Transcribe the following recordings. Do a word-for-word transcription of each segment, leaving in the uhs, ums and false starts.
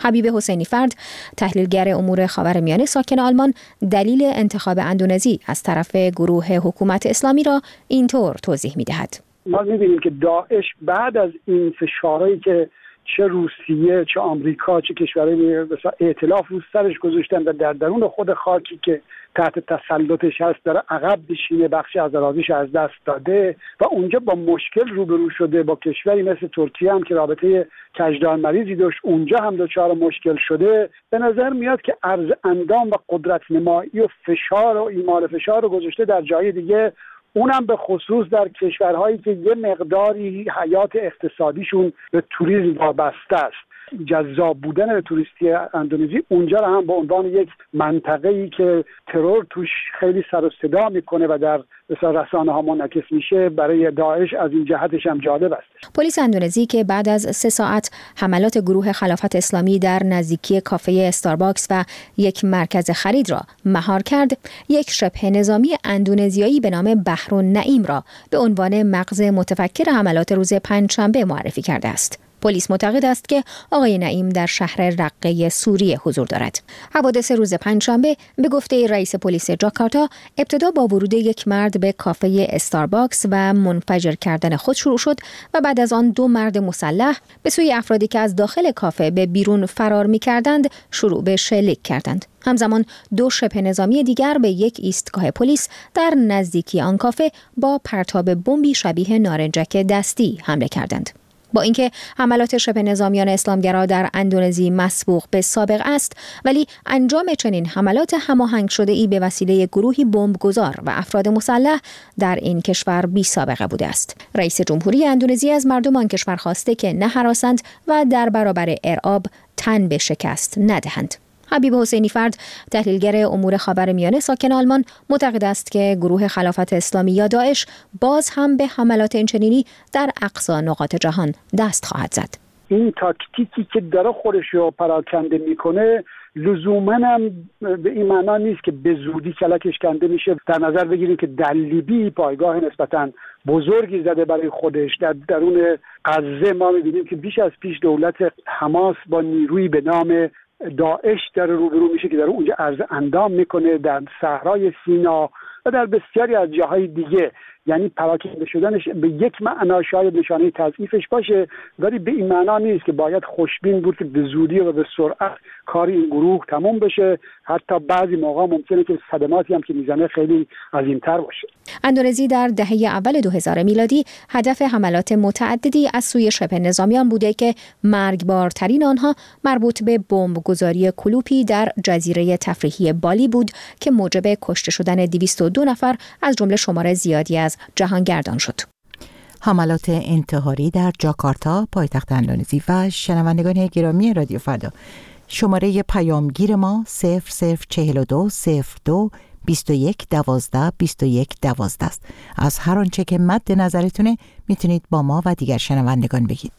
حبیب حسینی فرد، تحلیلگر امور خاورمیانه ساکن آلمان، دلیل انتخاب اندونزی از طرف گروه حکومت اسلامی را اینطور توضیح می‌دهد. ما می‌بینیم که داعش بعد از این فشارهایی که چه روسیه، چه آمریکا، چه کشورهای مثلا ائتلاف رو سرش گذاشتن و در درون خود خاکی که تحت تسلطش هست داره عقب بشینه، بخشی از اراضیش از دست داده و اونجا با مشکل روبرو شده. با کشوری مثل ترکیه هم که رابطه کجدار مریضی داشت، اونجا هم دچار مشکل شده. به نظر میاد که عرض اندام و قدرت نمایی و فشار و ایمال فشار رو گذاشته در جای دیگه، اونم به خصوص در کشورهایی که یه مقداری حیات اقتصادیشون به توریسم وابسته است. جذاب بودن توریستی اندونزی اونجا رو هم به عنوان یک منطقه‌ای که ترور توش خیلی سر و صدا میکنه و در مثلا رسانه ها منعکس میشه، برای داعش از این جهتش هم جالب است. پلیس اندونزی که بعد از سه ساعت حملات گروه خلافت اسلامی در نزدیکی کافه استارباکس و یک مرکز خرید را مهار کرد، یک شبه نظامی اندونزیایی به نام بحرالنعیم را به عنوان مغز متفکر حملات روز پنجشنبه معرفی کرده است. پلیس معتقد است که آقای نعیم در شهر رقه سوریه حضور دارد. حوادث روز پنجشنبه به گفته رئیس پلیس جاکارتا ابتدا با ورود یک مرد به کافه استارباکس و منفجر کردن خود شروع شد و بعد از آن دو مرد مسلح به سوی افرادی که از داخل کافه به بیرون فرار می‌کردند شروع به شلیک کردند. همزمان دو شبه نظامی دیگر به یک ایستگاه پلیس در نزدیکی آن کافه با پرتاب بمبی شبیه نارنجک دستی حمله کردند. با اینکه حملات شبه نظامیان اسلامگرا در اندونزی مسبوق به سابق است، ولی انجام چنین حملات هماهنگ شده‌ای به وسیله گروهی بمبگذار و افراد مسلح در این کشور بی سابقه بوده است. رئیس جمهوری اندونزی از مردم آن کشور خواسته که نه هراسند و در برابر ارعاب تن به شکست ندهند. حبیب حسینی فرد، تحلیلگر امور خاورمیانه ساکن آلمان، معتقد است که گروه خلافت اسلامی یا داعش باز هم به حملات اینچنینی در اقصا نقاط جهان دست خواهد زد. این تاکتیکی که داره خودش رو پراکنده میکنه لزوماً هم به این معنا نیست که به زودی کلکش کنده میشه. در نظر بگیریم که در لیبی پایگاه نسبتاً بزرگی زده برای خودش. در درون غزه ما میبینیم که بیش از پیش دولت حماس با نیروی به نام داعش در روبرو میشه که در اونجا عرض اندام میکنه، در صحرای سینا و در بسیاری از جاهای دیگه. یعنی پراکنده شدنش به یک معنا شاید نشانه تضعیفش باشه، ولی به این معنا نیست که باید خوشبین بود که به زودی و به سرعت کار این گروه تمام بشه. حتی بعضی موقع ممکنه که صدماتی هم که میزنه خیلی عظیم‌تر باشه. اندونزی در دهه اول دو هزار میلادی هدف حملات متعددی از سوی شبه نظامیان بوده که مرگبارترین آنها مربوط به بمبگذاری کلوپی در جزیره تفریحی بالی بود که موجب کشته شدن دویست و دو نفر از جمله شمار زیادی از جهانگردان شد. حملات انتحاری در جاکارتا پایتخت اندونزی. و شنوندگان گرامی رادیو فردا، شماره پیامگیر ما صفر صفر چهل و دو صفر دو بیست و یک دوازده بیست و یک دوازده است. از هر آنچه که مد نظرتونه میتونید با ما و دیگر شنوندگان بگید.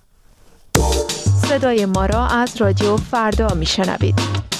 صدای ما را از رادیو فردا میشنوید.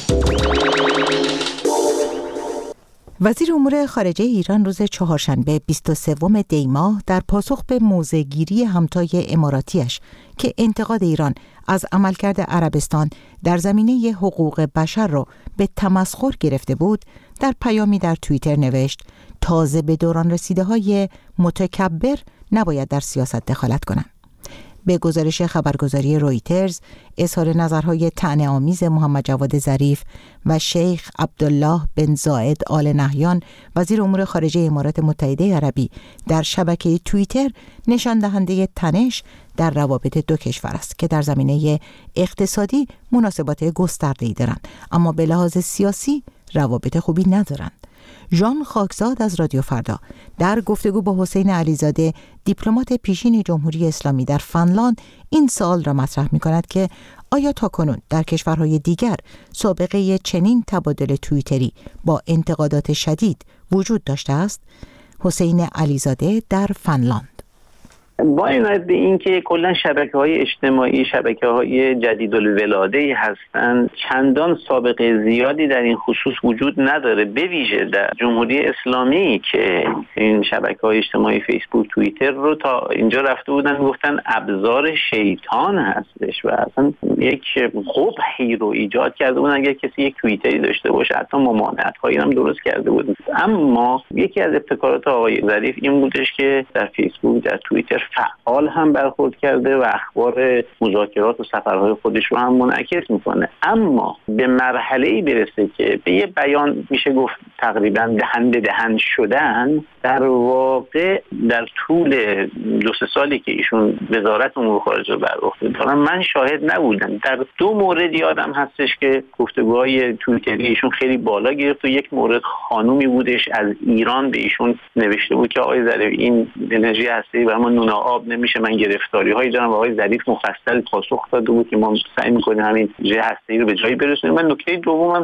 وزیر امور خارجه ایران روز چهارشنبه بیست و سوم دی ماه در پاسخ به موضع‌گیری همتای اماراتیش که انتقاد ایران از عملکرد عربستان در زمینه حقوق بشر را به تمسخر گرفته بود، در پیامی در توییتر نوشت تازه به دوران رسیده های متکبر نباید در سیاست دخالت کنند. به گزارش خبرگزاری رویترز، اظهار نظرهای طعنه‌آمیز محمد جواد ظریف و شیخ عبدالله بن زاید آل نهیان وزیر امور خارجه امارات متحده عربی در شبکه توییتر نشان دهنده تنش در روابط دو کشور است که در زمینه اقتصادی مناسبات گسترده‌ای دارند، اما به لحاظ سیاسی روابط خوبی ندارند. ژان خاکزاد از رادیو فردا در گفتگو با حسین علیزاده، دیپلمات پیشین جمهوری اسلامی در فنلاند، این سوال را مطرح می‌کند که آیا تاکنون در کشورهای دیگر سابقه چنین تبادل توییتری با انتقادات شدید وجود داشته است؟ حسین علیزاده در فنلاند. با عنایت به این که کلا شبکه‌های اجتماعی شبکه‌های جدیدالولاده‌ای هستند، چندان سابقه زیادی در این خصوص وجود نداره، به ویژه در جمهوری اسلامی که این شبکه‌های اجتماعی فیسبوک، توییتر رو تا اینجا رفته بودن گفتن ابزار شیطان هستش و اصلا یک قبحی رو ایجاد کرده بودن اگر کسی یک توییتری داشته باشه، حتی ممانعت‌هایی هم درست کرده بودن. اما یکی از ابتکارات آقای ظریف این بودش که در فیسبوک، در توییتر فعال هم برخورد کرده و اخبار مذاکرات و سفرهای خودش رو هم منعکس میکنه. اما به مرحله‌ای برسه که به یه بیان میشه گفت تقریبا دهن به دهن شدن، در واقع در طول دو سه سالی که ایشون وزارت امور خارجه بر عهده دارن من شاهد نبودم. در دو مورد یادم هستش که گفتگوهای توییتری ایشون خیلی بالا گرفت و یک مورد خانومی بودش از ایران به ایشون نوشته بود که آقای ظریف این انرژی هسته‌ای برای ما نون آب نمیشه، من گرفتاری هایی دارم و آقای ظریف مفصل پاسخ داده بود که ما سعی می‌کنیم همین انرژی هسته‌ای رو به جایی برسونیم. من نکته دومم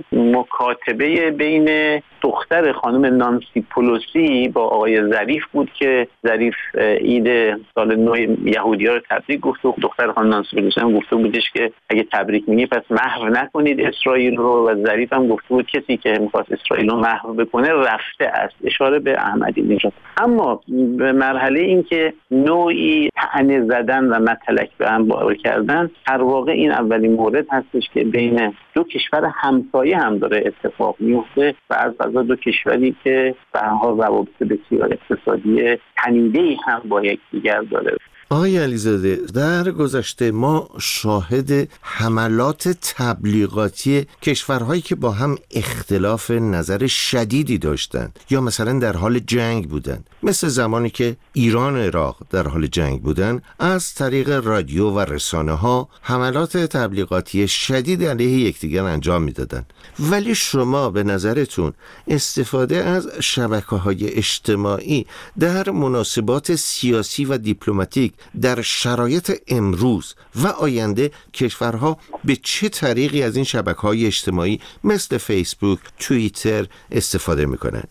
مکاتبه بین دختر خانم نانسی پلوسی با آقای ظریف بود که ظریف عید سال نو یهودی‌ها رو تبریک گفت و دختر خانم نانسی پلوسی هم گفته بودش که اگه تبریک میگی پس محو نکنید اسرائیل رو، و ظریف هم گفته بود کسی که می‌خواد اسرائیل رو محو بکنه رفته است، اشاره به احمدی نژاد. اما به مرحله این که نوعی طعنه زدن و متلک به هم باور کردن، در واقع این اولین مورد هستش که بین دو کشور همسایه هم داره اتفاق میفته و از قضا دو کشوری که به هر حال روابط بسیار اقتصادی تنیده‌ای هم با یکدیگر داره. آقای علیزاده، در گذشته ما شاهد حملات تبلیغاتی کشورهایی که با هم اختلاف نظر شدیدی داشتند یا مثلا در حال جنگ بودند، مثل زمانی که ایران و عراق در حال جنگ بودند، از طریق رادیو و رسانه ها حملات تبلیغاتی شدید علیه یکدیگر انجام میدادند. ولی شما به نظرتون استفاده از شبکه‌های اجتماعی در مناسبات سیاسی و دیپلماتیک در شرایط امروز و آینده کشورها به چه طریقی از این شبکه‌های اجتماعی مثل فیسبوک، توییتر استفاده میکنند؟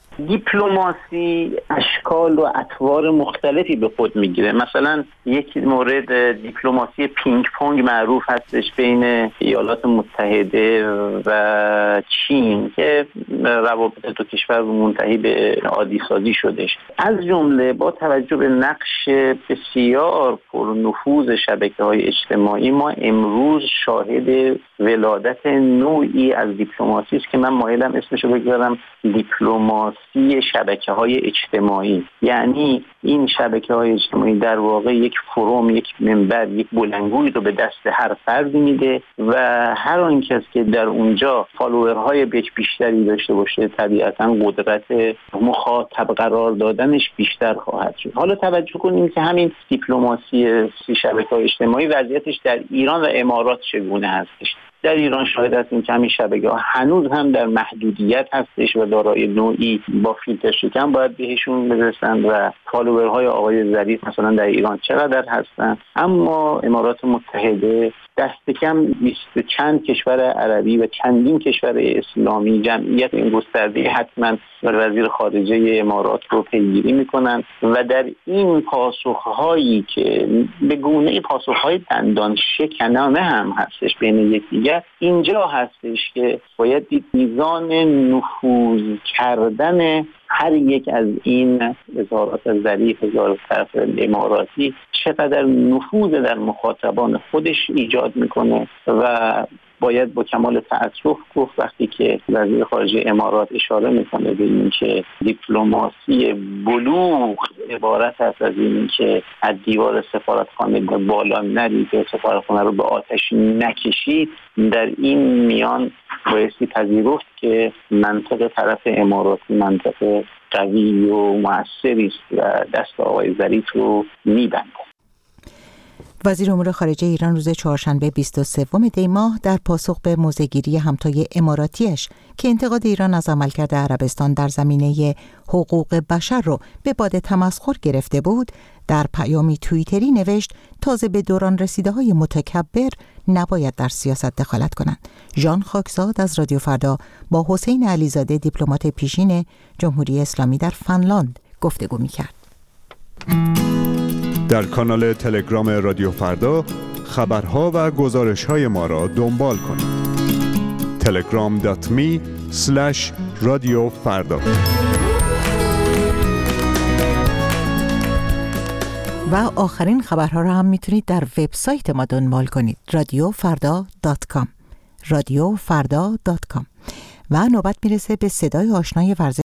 دیپلماسی اشکال و اطوار مختلفی به خود میگیره. مثلا یک مورد دیپلماسی پینگ پونگ معروف هستش بین ایالات متحده و چین که روابط دو کشور منتهی به عادی سازی شدش. از جمله با توجه به نقش بسیار پرنفوذ شبکه‌های اجتماعی ما امروز شاهد ولادت نوعی از دیپلماسی است که من مایلم اسمشو بگذارم دیپلماسی شبکه‌های اجتماعی. یعنی این شبکه‌های اجتماعی در واقع یک فروم، یک منبر، یک بلندگویی رو به دست هر فردی میده و هر آن کس که در اونجا فالوورهای بیشتری داشته باشه طبیعتاً قدرت مخاطب قرار دادنش بیشتر خواهد شد. حالا توجه کنیم که همین دیپلماسی شبکه‌های اجتماعی وضعیتش در ایران و امارات چگونه هستش. در ایران شاهد هستیم که همین شبکه‌ها هنوز هم در محدودیت هستش و دارای نوعی با فیلتر شکن باید بهشون برسن و فالوورهای آقای ظریف مثلا در ایران چقدر هستن. اما امارات متحده دست کم بیست چند کشور عربی و چندین کشور اسلامی جمعیت این گسترده حتما وزیر خارجه امارات رو پیگیری میکنن و در این پاسخهایی که به گونه پاسخهای دندان شکنانه هم هستش بین یکدیگر، اینجا هستش که باید دید میزان نفوذ کردن هر یک از این وزارات از ظریف، وزارت طرف اماراتی چقدر نفوذ در مخاطبان خودش ایجاد میکنه و باید با کمال تأسف گفت وقتی که وزیر خارجه امارات اشاره میکنه به این که دیپلماسی بلوغ عبارت است از این که از دیوار سفارتخانه به بالا نرید که سفارتخانه رو به آتش نکشید، در این میان بایستی پذیرفت که منطق طرف اماراتی منطق قوی و مؤثری است و دست آقای ظریف رو میبنده. وزیر امور خارجه ایران روز چهارشنبه بیست و سوم دی ماه در پاسخ به موضع‌گیری همتای اماراتیش که انتقاد ایران از عملکرد عربستان در زمینه حقوق بشر رو به باد تمسخر گرفته بود، در پیامی توییتری نوشت تازه به دوران رسیده های متکبر نباید در سیاست دخالت کنند. ژان خاکزاد از رادیو فردا با حسین علیزاده دیپلمات پیشین جمهوری اسلامی در فنلاند گفتگو می‌کرد. در کانال تلگرام رادیو فردا خبرها و گزارش‌های ما را دنبال کنید. تلگرام دات می اسلش رادیو فردا. و آخرین خبرها را هم میتونید در وبسایت ما دنبال کنید، رادیو فردا دات کام رادیو فردا دات کام. و نوبت میرسه به صدای آشنای ورزش